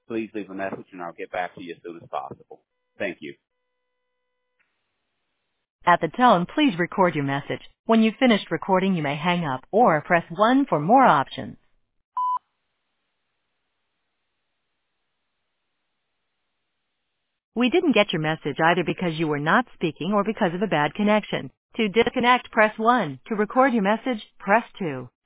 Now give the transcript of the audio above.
Please leave a message and I'll get back to you as soon as possible. Thank you. At the tone, please record your message. When you've finished recording, you may hang up or press 1 for more options. We didn't get your message either because you were not speaking or because of a bad connection. To disconnect, press 1. To record your message, press 2.